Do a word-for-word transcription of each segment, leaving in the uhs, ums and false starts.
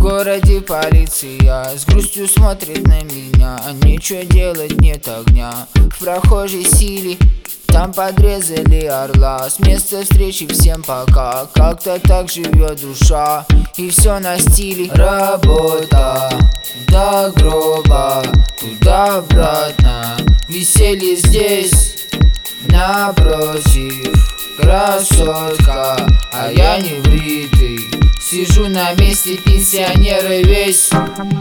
городе полиция с грустью смотрит на меня. Нечего делать, нет огня в прохожей силе. Там подрезали орла, с места встречи всем пока. Как-то так живет душа, и все на стиле. Работа до гроба, туда обратно. Веселье здесь напротив. Красотка, а я не бритый. Сижу на месте, пенсионеры весь.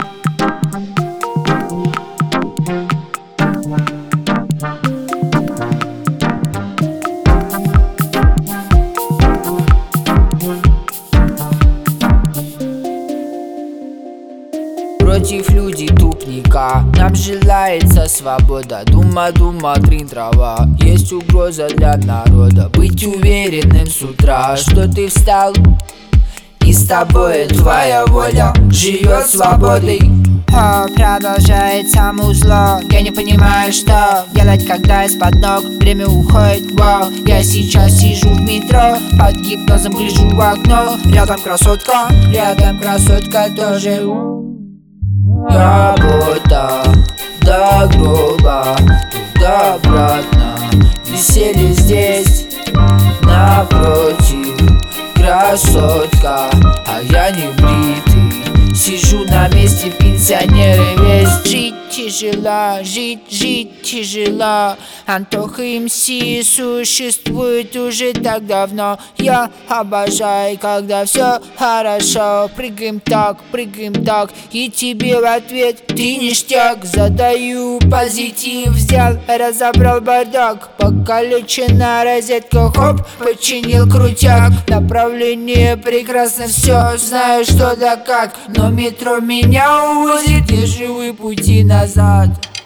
Против люди тупника, нам желается свобода. Дума, дума, трин, трава. Есть угроза для народа. Быть уверенным с утра, что ты встал, и с тобой твоя воля живет свободой. О, продолжается музло. Я не понимаю, что делать, когда из-под ног время уходит. Вау, я сейчас сижу в метро, под гипнозом гляжу в окно. Рядом красотка, рядом красотка тоже. Работа до гроба, туда обратно. Веселье здесь напротив. Красотка, а я не бритый. Сижу на месте, пенсионеры весь. Жить тяжело, жить, жить тяжело. Антоха МС существует уже так давно. Я обожаю, когда все хорошо. Прыгаем так, прыгаем так, и тебе в ответ ты ништяк. Задаю позитив, взял, разобрал бардак. Покалечена розетка, хоп, починил крутяк. Направление прекрасно, все знаю что да как. Но метро меня увозит, где живы пути назад.